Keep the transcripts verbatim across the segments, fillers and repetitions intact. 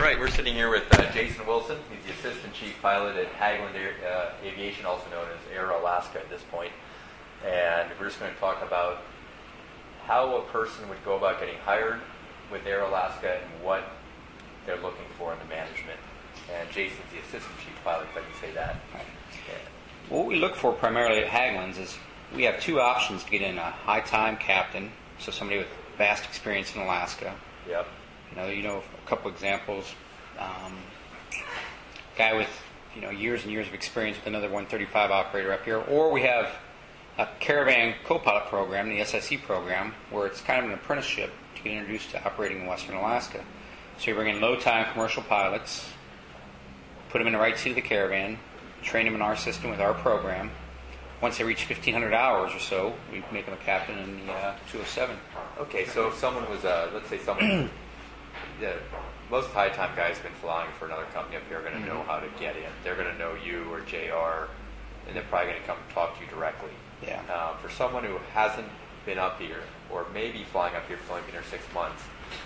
right, we're sitting here with uh, Jason Wilson. He's the Assistant Chief Pilot at Haglund Air, uh, Aviation, also known as Air Alaska at this point. And we're just going to talk about how a person would go about getting hired with Air Alaska and what they're looking for in the management. And Jason's the Assistant Chief Pilot, if I can say that. Right. Yeah. What we look for primarily at Haglund's is we have two options to get in: a high-time captain, so somebody with vast experience in Alaska. Yep. You know, you know a couple examples. Um, guy with you know years and years of experience with another one thirty-five operator up here, or we have a caravan co-pilot program, the S I C program, where it's kind of an apprenticeship to get introduced to operating in Western Alaska. So you bring in low-time commercial pilots, put them in the right seat of the caravan, train them in our system with our program. Once they reach fifteen hundred hours or so, we make them a captain in the uh, two oh seven. Okay, so if someone was, uh, let's say someone, yeah, most high-time guys have been flying for another company up here are going to mm-hmm. know how to get in. They're going to know you or J R, and they're probably going to come talk to you directly. Yeah. Uh, for someone who hasn't been up here, or maybe flying up here for only been here six months,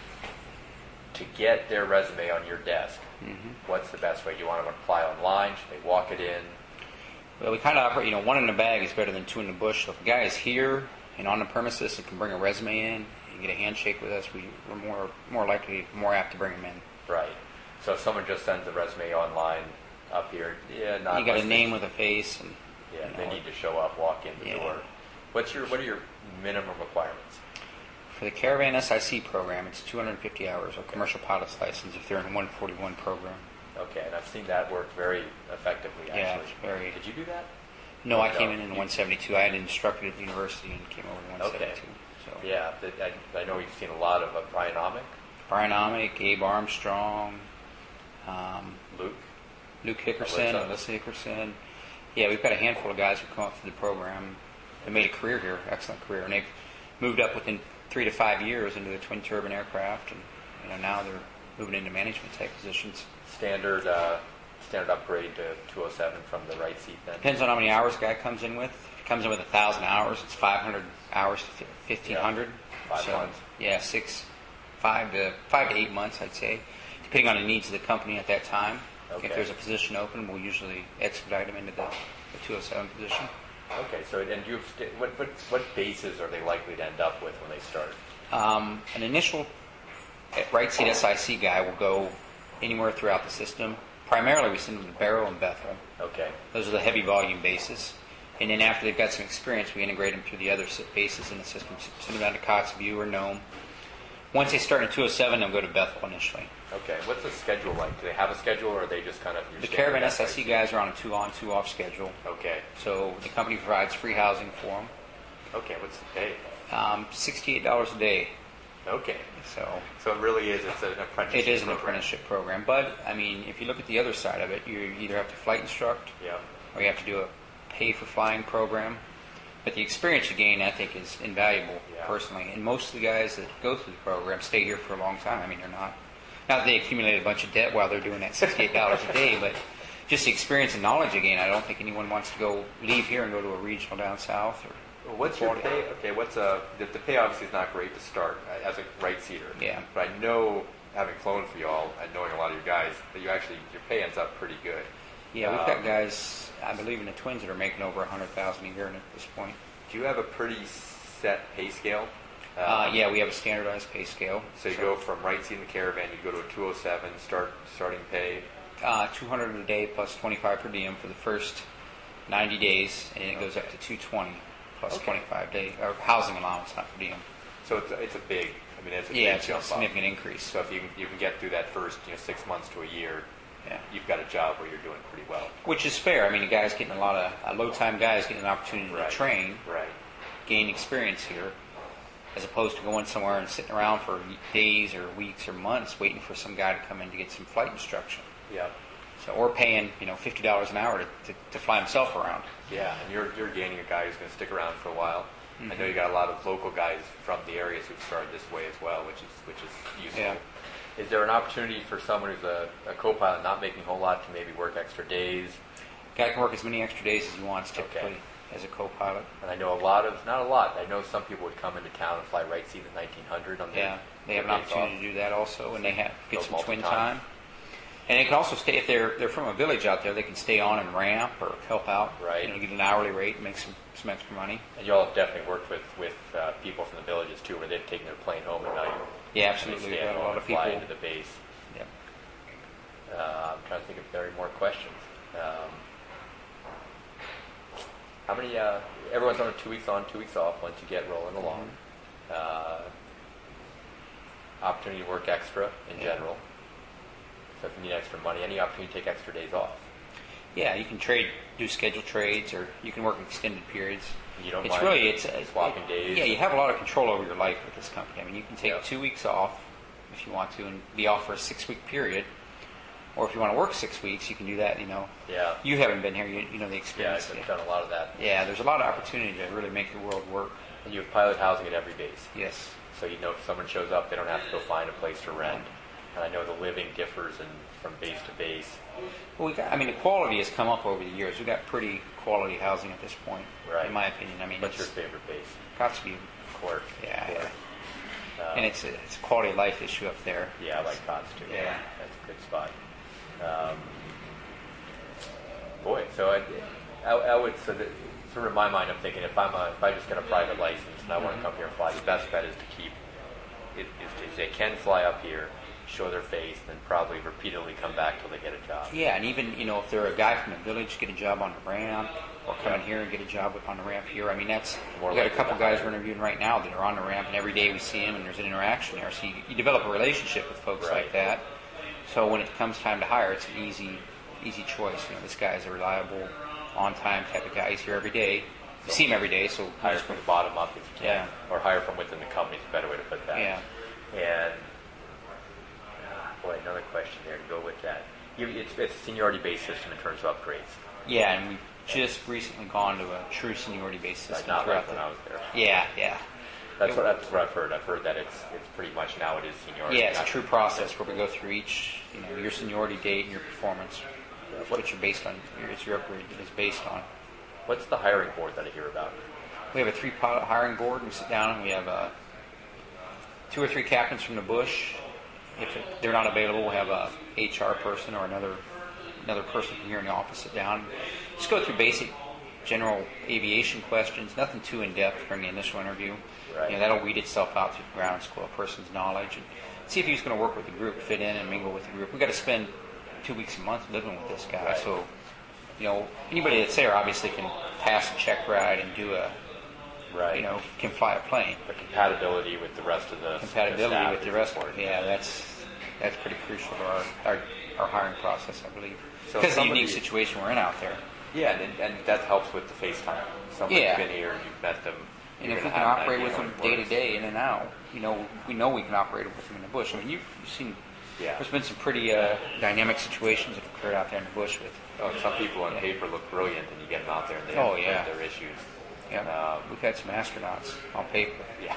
to get their resume on your desk, mm-hmm. what's the best way? You want them to apply online? Should they walk it in? Well, we kind of operate, you know, one in the bag is better than two in the bush. So if a guy is here and on the premises and can bring a resume in and get a handshake with us, we, we're more more likely, more apt to bring him in. Right. So if someone just sends a resume online up here, yeah, not you got a name with a face, and yeah, you know, they need to show up, walk in the yeah. door. What's your what are your minimum requirements? For the Caravan S I C program, it's two hundred fifty hours of commercial pilot's license if they're in a one forty-one program. Okay, and I've seen that work very effectively, actually. Yeah, it's very... Did you do that? No, or I no? came in in one seventy-two. I had instructed at the university and came over in one seventy-two. Okay. So. Yeah, the, I, I know you've seen a lot of uh, Brian Amick. Brian Amick, Abe Armstrong, um, Luke. Luke Hickerson, Alyssa. Alyssa Hickerson. Yeah, we've got a handful of guys who come up through the program. They made a career here, excellent career, and they've moved up within three to five years into the twin turbine aircraft, and you know now they're moving into management type positions. Standard uh, standard upgrade to two oh seven from the right seat then? Depends on how many hours a guy comes in with. If he comes in with one thousand hours, it's five hundred hours to fifteen hundred. Yeah, five so, months. Yeah, six, five to five to eight months, I'd say, depending on the needs of the company at that time. Okay. If there's a position open, we'll usually expedite them into the, the two oh seven position. Okay, so and you've st- what, what what bases are they likely to end up with when they start? Um, an initial right seat S I C guy will go anywhere throughout the system. Primarily, we send them to Barrow and Bethel. Okay. Those are the heavy volume bases. And then after they've got some experience, we integrate them through the other bases in the system. Send them down to Kotzebue or Nome. Once they start in two oh seven, they'll go to Bethel initially. Okay. What's the schedule like? Do they have a schedule, or are they just kind of your The standard Caravan S I C S I C guys are on a two-on, two-off schedule. Okay. So the company provides free housing for them. Okay. What's the pay? Um, sixty-eight dollars a day. Okay. So So it really is. It's an apprenticeship. it is an program. apprenticeship program. But, I mean, if you look at the other side of it, you either have to flight instruct Yeah. or you have to do a pay-for-flying program. But the experience you gain, I think, is invaluable, Yeah. personally. And most of the guys that go through the program stay here for a long time. I mean, they're not... Not that they accumulate a bunch of debt while they're doing that sixty-eight dollars a day, but just the experience and knowledge again. I don't think anyone wants to go leave here and go to a regional down south. Or Well, what's your pay? Okay, what's a the, the pay? Obviously, is not great to start uh, as a right seater. Yeah. But I know, having flown for y'all and knowing a lot of your guys, that you actually your pay ends up pretty good. Yeah, we've Um, got guys, I believe, in the Twins that are making over one hundred thousand dollars a year at this point. Do you have a pretty set pay scale? Uh, Um, yeah, we have a standardized pay scale. So you go from right seat in the Caravan, you go to a two oh seven start starting pay. Uh, two hundred a day plus twenty-five per diem for the first ninety days, and it goes up to two twenty plus Okay. twenty-five day or housing allowance, not per diem. So it's a, it's a big. I mean, it's a Yeah, big it's a jump up. significant increase. So if you you can get through that first you know six months to a year, Yeah, you've got a job where you're doing pretty well. which is fair. I mean, the guy's getting a lot of uh, low-time guys getting an opportunity Right. to train, Right. gain experience here, as opposed to going somewhere and sitting around for days or weeks or months waiting for some guy to come in to get some flight instruction. Yeah. So, or paying, you know, fifty dollars an hour to, to, to fly himself around. Yeah, and you're you're gaining a guy who's going to stick around for a while. Mm-hmm. I know you got a lot of local guys from the areas who've started this way as well, which is which is useful. Yeah. Is there an opportunity for someone who's a, a co-pilot not making a whole lot to maybe work extra days? Guy can work as many extra days as he wants typically Okay. as a co-pilot. And I know a lot of, not a lot, I know some people would come into town and fly right seat at nineteen hundred on their Yeah, they have an their days opportunity off. to do that also, and they have get Those some twin multi-time. time. And they can also stay, if they're they're from a village out there, they can stay on and ramp or help out. Right. You know, get an hourly rate and make some, some extra money. And you all have definitely worked with, with uh, people from the villages too, where they've taken their plane home and now you Yeah, they absolutely. stay We've at got a home lot and of people. fly into the base. Yep. Uh, I'm trying to think if there are any more questions. Um, how many? Uh, everyone's on a two weeks on, two weeks off. Once you get rolling along, uh, opportunity to work extra in Yeah. general. So if you need extra money, any opportunity to take extra days off. Yeah, you can trade, do scheduled trades, or you can work extended periods. You don't It's mind really it's uh, swapping it- days. Yeah, you have a lot of control over your life with this company. I mean, you can take Yeah. two weeks off if you want to, and be off for a six-week period. Or if you want to work six weeks, you can do that. You know, Yeah. you haven't been here, you, you know the Yeah, experience. I've done a lot of that. Yeah, there's a lot of opportunity to really make the world work. And you have pilot housing at every base. Yes. So you know if someone shows up, they don't have to go find a place to rent. And I know the living differs in, from base to base. Well, we got, I mean, the quality has come up over the years. We've got pretty quality housing at this point, Right. in my opinion. I mean, What's your it's favorite base? got to be, Court. yeah, Court. yeah. Um, And it's a, it's a quality of life issue up there. Yeah, I like Cots too. Yeah. That's a good spot. Um, boy, so I, I, I would, so that, sort of in my mind, I'm thinking if I'm a, if I just get a private license and I want to come here and fly, the best bet is to keep, it, is, is they can fly up here, show their face, then probably repeatedly come back till they get a job. Yeah, and even, you know, if they're a guy from the village, get a job on the ramp, or come in Yeah. here and get a job with- on the ramp here. I mean, that's, More we got a likely couple to guys hire. we're interviewing right now that are on the ramp, and every day we see them, and there's an interaction there. So you, you develop a relationship with folks Right. like that. So when it comes time to hire, it's an easy, easy choice. You know, this guy's a reliable, on-time type of guy. He's here every day. You see him every day, so Hire from the bottom up if you can, Yeah. or hire from within the company is a better way to put that. Yeah. And ah, boy, another question there to go with that. You, it's, it's a seniority-based system in terms of upgrades. Yeah, and we've just recently gone to a true seniority-based Like system not throughout like when the. I was there. Yeah, yeah. That's what, that's what I've heard. I've heard that it's it's pretty much now it is seniority. Yeah, it's a not- true process where we go through each, you know, your seniority date and your performance. That's what you're based on. It's your upgrade is based on. What's the hiring board that I hear about? We have a three-pilot hiring board. We sit down and we have uh, two or three captains from the bush. If it, they're not available, we'll have a H R person or another another person from here in the office sit down. Just go through basic, general aviation questions. Nothing too in depth during the initial interview. Right. You know, that'll weed itself out through the ground school, a person's knowledge, and see if he's going to work with the group, fit in, and mingle with the group. We've got to spend two weeks a month living with this guy, Right. so you know anybody that's there obviously can pass a check ride and do a Right. you know, can fly a plane. The compatibility with the rest of the Compatibility staff with the is rest of it. important. Yeah, that's that's pretty crucial to our our, our hiring process, I believe. So because of the somebody- unique situation we're in out there. Yeah, and, and that helps with the FaceTime. Someone's Yeah. been here, you've met them. And you're if we gonna can have an operate idea with how them it day to works. day, in and out, you know, we know we can operate with them in the bush. I mean, you've, you've seen. Yeah. There's been some pretty uh, dynamic situations that have occurred out there in the bush with. Oh, some people on Yeah. paper look brilliant, and you get them out there and they Oh, have yeah. their issues. Yeah, Um, we've had some astronauts on paper. Yeah.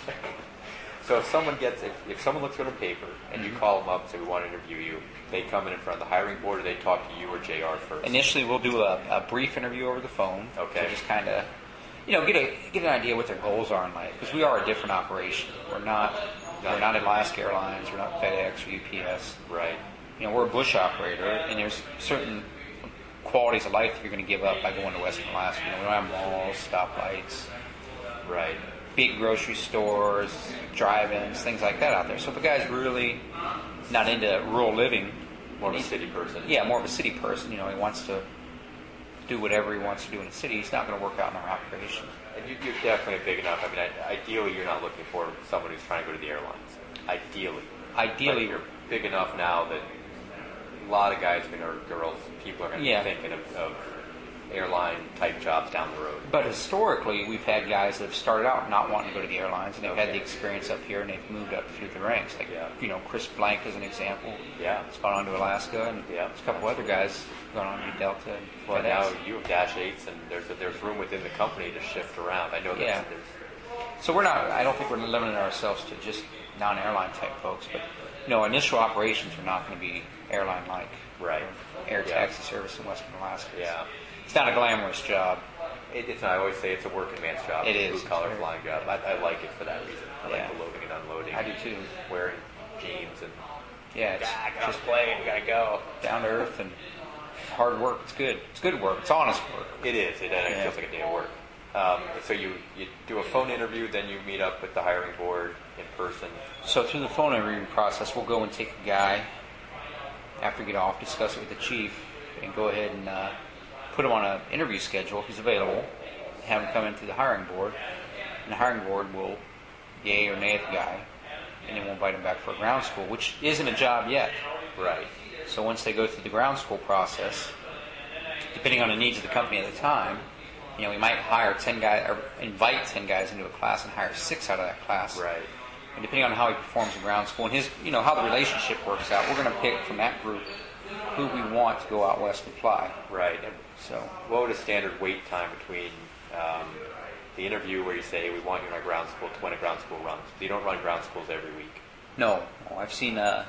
So if someone gets, if, if someone looks good on paper and Mm-hmm. you call them up and say we want to interview you, they come in in front of the hiring board, or they talk to you or J R first. Initially, we'll do a, a brief interview over the phone. Okay. To just kind of, you know, get a get an idea what their goals are in life, because we are a different operation. We're not we're not Alaska Airlines. We're not FedEx or U P S. Right. You know, we're a bush operator, and there's certain qualities of life that you're going to give up by going to Western Alaska. You know, we don't have malls, stoplights, Right. big grocery stores, drive-ins, things like that out there. So if a guy's really not into rural living, More of a he's- city person. yeah, more of a city person. You know, he wants to do whatever he wants to do in the city. He's not going to work out in our operation. And you, you're definitely big enough. I mean, I, ideally, you're not looking for someone who's trying to go to the airlines. Ideally. Ideally, But you're big enough now that a lot of guys or girls, people are going to Yeah. be thinking of, of airline type jobs down the road. but historically, we've had guys that have started out not wanting to go to the airlines, and they've had Okay. the experience up here, and they've moved up through the ranks. Like, Yeah. you know, Chris Blank is an example. Yeah. He's gone on to Alaska, and Yeah. there's a couple other guys gone on to Delta and Well, FedEx. now you have Dash eights, and there's a, there's room within the company to shift around. I know that Yeah. there's So we're not. I don't think we're limiting ourselves to just non-airline type folks, but you know, initial operations are not going to be airline-like. Right. Air Yeah. taxi service in Western Alaska. yeah. It's not a glamorous job. It, it's I always say it's a working man's job. It It's a is. blue collar It's very- flying job. I, I like it for that reason. I Yeah. like the loading and unloading. I do too. Wearing jeans and Yeah, it's Ah, get on just the plane, we gotta go. down to earth and hard work. It's good. It's good work. It's honest work. It is. It, it Yeah. feels like a day of work. Um, so you, you do a phone interview, then you meet up with the hiring board in person. So through the phone interview process, we'll go and take a guy after we get off, discuss it with the chief, and go ahead and uh, put him on an interview schedule if he's available. Have him come into the hiring board, and the hiring board will yay or nay at the guy, and then we'll invite him back for a ground school, which isn't a job yet. Right. So once they go through the ground school process, depending on the needs of the company at the time, you know, we might hire ten guys, or invite ten guys into a class and hire six out of that class. Right. And depending on how he performs in ground school and his, you know, how the relationship works out, we're going to pick from that group who we want to go out west and fly. Right. And So, what would a standard wait time between um, the interview where you say we want you in our ground school to when a ground school runs? So you don't run ground schools every week. no, no I've seen uh,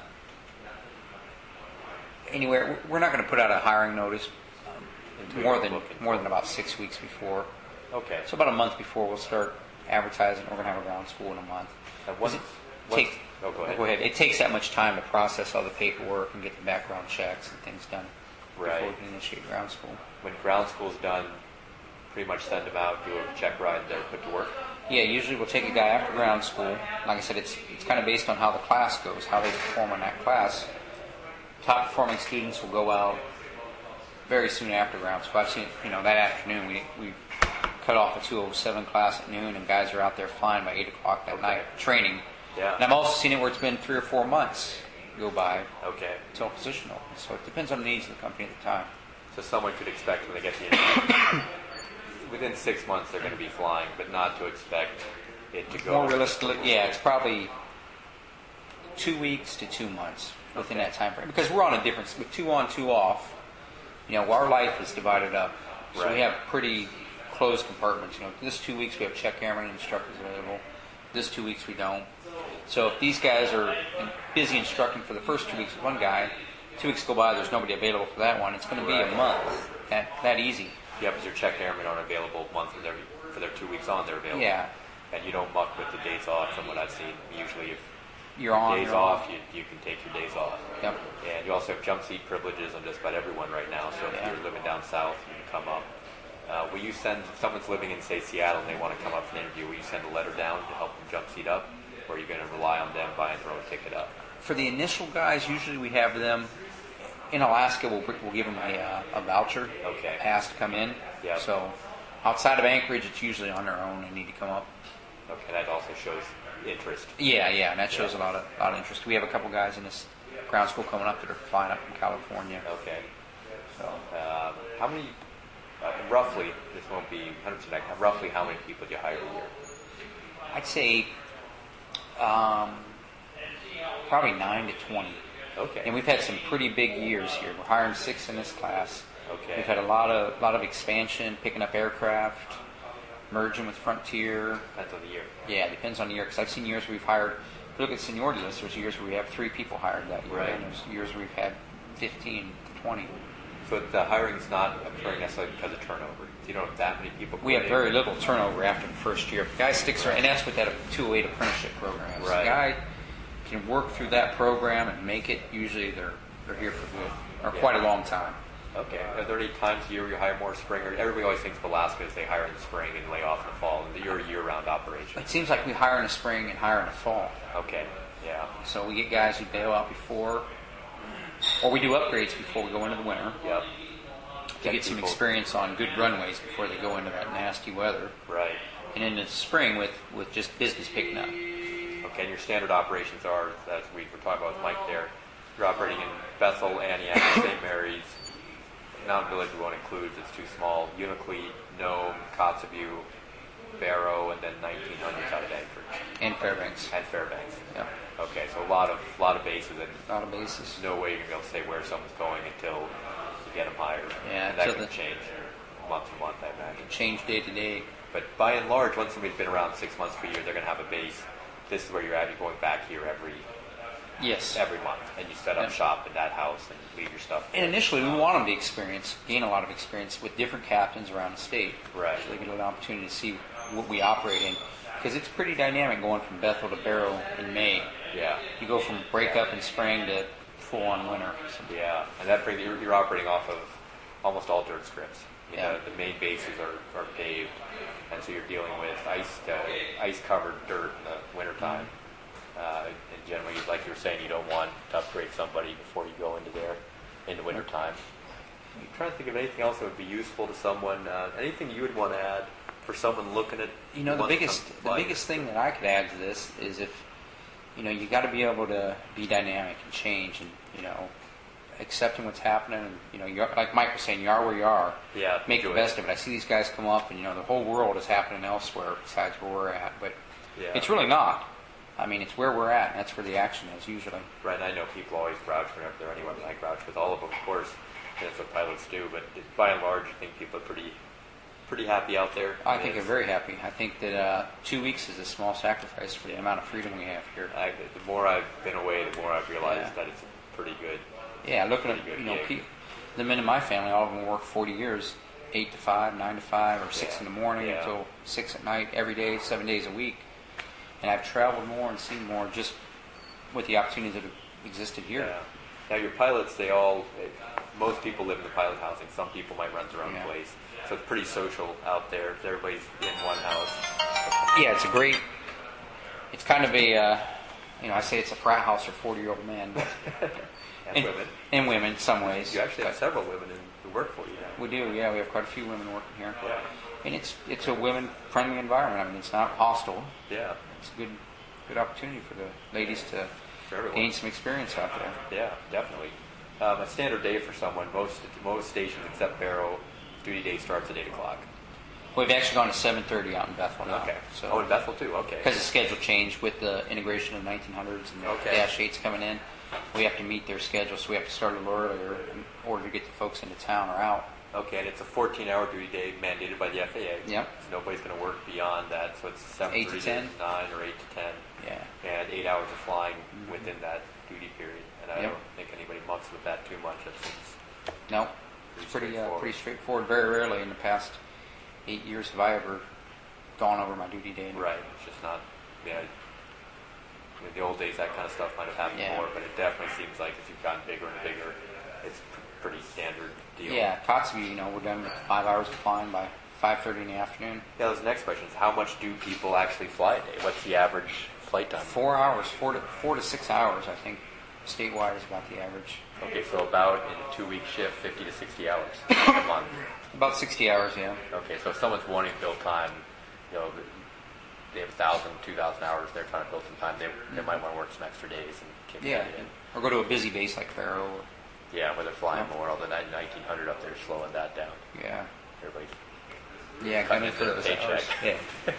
anywhere. We're not going to put out a hiring notice um, Until more you're than looking. more than about six weeks before. Okay. So about a month before, we'll start advertising. We're going to have a ground school in a month. And once, Does it once, take- oh, go ahead. Go ahead. It takes that much time to process all the paperwork and get the background checks and things done Right. before we can initiate ground school. When ground school's done, pretty much send them out, do a check ride, they're put to work. Yeah, usually we'll take a guy after ground school. Like I said, it's it's kind of based on how the class goes, how they perform in that class. Top performing students will go out very soon after ground school. I've seen, you know, that afternoon we we cut off a two oh seven class at noon, and guys are out there flying by eight o'clock that Okay. night training. Yeah. And I've also seen it where it's been three or four months go by Okay. until position opens. So it depends on the needs of the company at the time. So someone could expect when they get the interview, within six months they're going to be flying, but not to expect it to go. More realistically, yeah, it's probably two weeks to two months within Okay. that time frame. Because we're on a different, with two on, two off, you know, our life is divided up. So Right. we have pretty closed compartments. You know, this two weeks we have check airmen and instructors available. This two weeks we don't. So if these guys are busy instructing for the first two weeks with one guy, two weeks go by, there's nobody available for that one. It's going to be Right. a month. That that easy. Yeah, because your check airmen aren't available month for their for their two weeks on. They're available. Yeah. And you don't muck with the days off. From what I've seen, usually if You're on. days you're on. off, you you can take your days off. Yep. And you also have jump seat privileges on just about everyone right now. So if Yeah. you're living down south, you can come up. Uh, will you send, if someone's living in, say, Seattle and they want to come up for an interview, will you send a letter down to help them jump seat up? Or are you going to rely on them buying their own ticket up? For the initial guys, usually we have them in Alaska. We'll, we'll give them a, uh, a voucher, Okay. a pass to come in. Yep. So outside of Anchorage, it's usually on their own. They need to come up. Okay, that also shows interest. Yeah, yeah, and that shows Yeah. a lot of lot of interest. We have a couple guys in this ground school coming up that are flying up from California. Okay. So Um, how many, uh, roughly, this won't be one hundred percent, accurate, roughly how many people do you hire a year? I'd say um, probably nine to twenty. Okay. And we've had some pretty big years here. We're hiring six in this class. Okay. We've had a lot of lot of expansion, picking up aircraft, merging with Frontier. Depends on the year. Yeah, it depends on the year. Because I've seen years where we've hired. If you look at seniority lists, there's years where we have three people hired that year, Right. and there's years where we've had fifteen to twenty. So the hiring's not occurring necessarily because of turnover. You don't have that many people. We have quitting. very little turnover after the first year. If the guy sticks around, and that's what that two oh eight apprenticeship program is. Right. The guy can work through that program and make it. Usually, they're they're here for good, or Yeah. quite a long time. Okay. Are there any times a year where you hire more spring? Or everybody always thinks of Alaska as they hire in the spring and lay off in the fall. And you're a year-round operation. It seems like we hire in the spring and hire in the fall. Okay. Yeah. So we get guys who bail out before, or we do upgrades before we go into the winter Yep. to get some people- experience on good runways before they go into that nasty weather. Right. And in the spring with, with just business picking up. Okay. And your standard operations are, as we were talking about with Mike there, you're operating in Bethel, Antioch, Saint Mary's, Mountain Village we won't include, it's too small, Unalakleet, Nome, Kotzebue, Barrow, and then nineteen hundreds out of Anchorage And Fairbanks. and Fairbanks. Yeah. Okay, so a lot of lot of bases, and A lot of bases. no way you're gonna be able to say where someone's going until you get them hired. Yeah, and that so can the- change month to month, I imagine. Change day to day. But by and large, once somebody's been around six months to a year, they're gonna have a base. This is where you're at. You're going back here every Yes. every month, and you set up Yeah. shop in that house and leave your stuff. And initially, we want them to experience, gain a lot of experience with different captains around the state. Right. So they get an opportunity to see what we operate in. because it's pretty dynamic going from Bethel to Barrow in May. Yeah. You go from breakup in spring to full-on winter. So, Yeah, and that brings you're, you're operating off of almost all dirt strips. You Yeah. know, the main bases are, are paved, and so you're dealing with ice uh, ice-covered dirt in the wintertime. Uh, and generally, like you were saying, you don't want to upgrade somebody before you go into there in the wintertime. I'm trying to think of anything else that would be useful to someone. Uh, anything you would want to add for someone looking at? You know, the wants to biggest come to the fly? biggest thing that I could add to this is if, you know, you got to be able to be dynamic and change, and you know, accepting what's happening. And, you know, you're, like Mike was saying, you are where you are. Yeah, Make the enjoy best it. of it. I see these guys come up, and you know, the whole world is happening elsewhere besides where we're at, but Yeah. it's really not. I mean, it's where we're at, and that's where the action is usually. Right, and I know people always grouch whenever they're anywhere. I grouch with all of them, of course. That's what pilots do, but by and large, I think people are pretty, pretty happy out there. I mean, think they're it's- very happy. I think that uh, two weeks is a small sacrifice for the amount of freedom we have here. I, the more I've been away, the more I've realized Yeah. that it's a pretty good. Yeah, looking at, Pretty good you know, gig. pe- the men in my family, all of them work forty years, eight to five, nine to five, or six Yeah. in the morning Yeah. until six at night, every day, seven days a week. And I've traveled more and seen more just with the opportunities that have existed here. Yeah. Now your pilots, they all, most people live in the pilot housing. Some people might rent their own Yeah. place, so it's pretty social out there. Everybody's in one house. Yeah, it's a great. It's kind of a, uh, you know, I say it's a frat house for forty-year-old men, but And women. and women in some ways. You actually have But several women in, who work for you now. we do, yeah. We have quite a few women working here, Yeah. and it's it's a women-friendly environment. I mean, it's not hostile. Yeah. It's a good good opportunity for the ladies to For everyone. gain some experience out there. Yeah, definitely. Um, a standard day for someone, most most stations except Barrow, duty day starts at eight o'clock. We've actually gone to seven thirty out in Bethel now. Okay. So Oh, in Bethel too. Okay. because the schedule changed with the integration of nineteen hundreds and the Okay. dash eights coming in, we have to meet their schedule, so we have to start a little earlier in order to get the folks into town or out. Okay, and it's a fourteen-hour duty day mandated by the F A A. Yep. So nobody's going to work beyond that. So it's seven Eight to thirty ten? nine or eight to ten, Yeah. and eight hours of flying within that duty period. And I Yep. don't think anybody mucks with that too much. That seems No, it's pretty uh, pretty straightforward. Very rarely in the past eight years have I ever gone over my duty day. right. It's just not. Yeah. In the old days, that kind of stuff might have happened Yeah. more, but it definitely seems like as you've gotten bigger and bigger, it's pr- pretty standard deal. Yeah, Kotzebue, you know, we're done with five hours of flying by five thirty in the afternoon. Yeah, that was the next question. Is how much do people actually fly a day? What's the average flight time? Four hours, four to four to six hours, I think, statewide is about the average. Okay, so about in a two-week shift, fifty to sixty hours a month. About sixty hours, yeah. Okay, so if someone's wanting to build time, you know, they have a thousand, two thousand hours, they're trying to build some time, they, they might want to work some extra days and keep Yeah, it in. or go to a busy base like Faro. Or, Yeah, where they're flying Yeah. more, although nineteen hundred up there is slowing that down. yeah, Everybody's yeah, cutting gunning into for the those paycheck. hours. Yeah,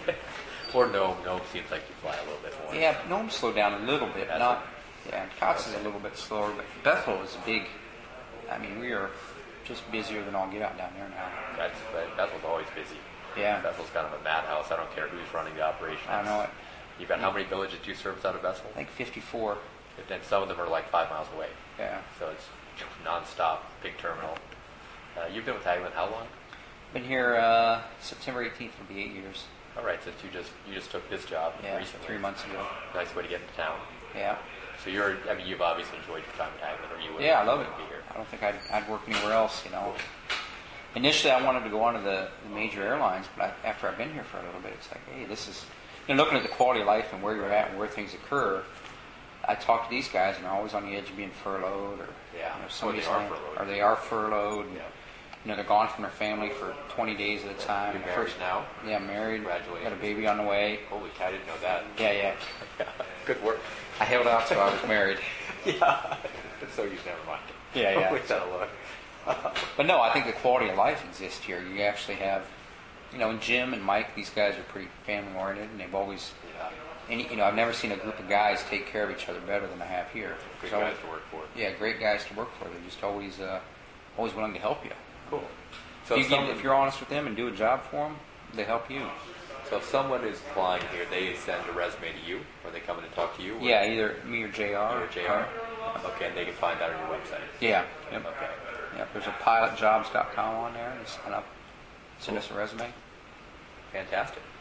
Or no, no, seems like you fly a little bit more. yeah. Nome slowed down a little bit. That's Not, yeah. Kotz is a little bit slower, but Bethel is a big. I mean, we are just busier than all get out down there now. That's, but Bethel's always busy. Yeah, Bethel's kind of a madhouse. I don't care who's running the operation. I know it. You've got how many villages do you service out of Bethel? I think fifty-four. And some of them are like five miles away. Yeah, So it's nonstop, big terminal. Uh, you've been with Hagelin how long? been here uh, September eighteenth. Will be eight years. All right, since you just you just took this job Yeah, recently. three months ago. Nice way to get into town. Yeah, So you're, I mean, you've obviously enjoyed your time at Hagelin, or you would. yeah. I love it. Be here. I don't think I'd, I'd work anywhere else. You know. Initially, I wanted to go on to the, the major airlines, but I, after I've been here for a little bit, it's like, hey, this is, you know, looking at the quality of life and where you're at and where things occur. I talk to these guys, and they're always on the edge of being furloughed, or Yeah. you know, Or somebody's they are land- furloughed. or they are furloughed. And, Yeah. you know, they're gone from their family for twenty days at a time. You're married now? Yeah, married. Congratulations. Got a baby on the way. Holy cow, I didn't know that. Yeah, yeah. Good work. I held out till I was married. Yeah. So you never mind. Yeah, yeah. With that alone. But no, I think the quality of life exists here. You actually have, you know, and Jim and Mike, these guys are pretty family oriented, and they've always, Yeah. and you know, I've never seen a group of guys take care of each other better than I have here. Good So, guys to work for. yeah, great guys to work for. They're just always, uh, always willing to help you. Cool. So if, if, you someone, if you're honest with them and do a job for them, they help you. so if someone is flying here, they send a resume to you, or they come in and talk to you? Or Yeah, either me or J R. Or J R? Okay, and they can find that on your website. Yeah. Yep. Okay. Yep. There's a pilot jobs dot com on there. And sign up. Send us a resume. Fantastic.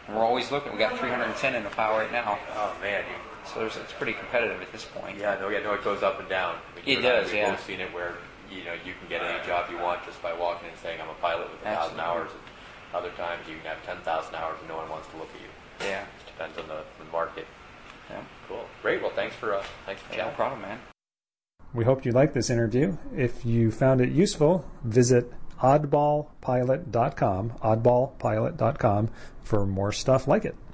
And we're always looking. We got three hundred ten in the pile right now. Oh man, you, So there's, it's pretty competitive at this point. yeah, no, yeah, no, it goes up and down. I mean, It you and I, does, we've yeah. both seen it where you know you can get any job you want just by walking and saying I'm a pilot with a thousand Absolutely. hours. And other times you can have ten thousand hours and no one wants to look at you. Yeah. It depends on the, the market. Yeah. Cool, great. Well, thanks for uh, thanks for Yeah, no chatting. problem, man. We hope you liked this interview. If you found it useful, visit oddball pilot dot com, oddball pilot dot com, for more stuff like it.